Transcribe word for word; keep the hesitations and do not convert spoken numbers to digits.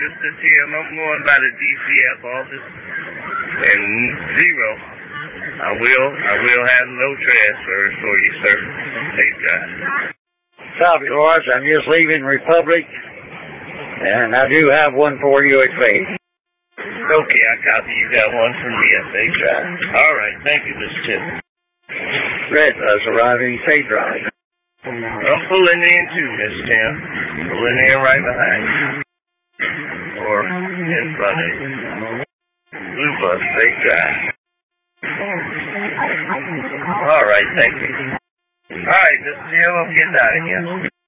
this is Tim. I'm going by the D C F office. And zero. I will, I will have no transfers for you, sir. Safe drive. Copy, Lars. I'm just leaving Republic, and I do have one for you at Faith. Okay, I copy. You got one for me at Safe Drive. All right, thank you, Mister Tim. Red Bus arriving Safe Drive. I'm pulling in too, Mister Tim. Pulling in right behind you. Or in front of you. Blue Bus, Safe Drive. All right, thank you. All right, Mister Tim, I'm getting out of here.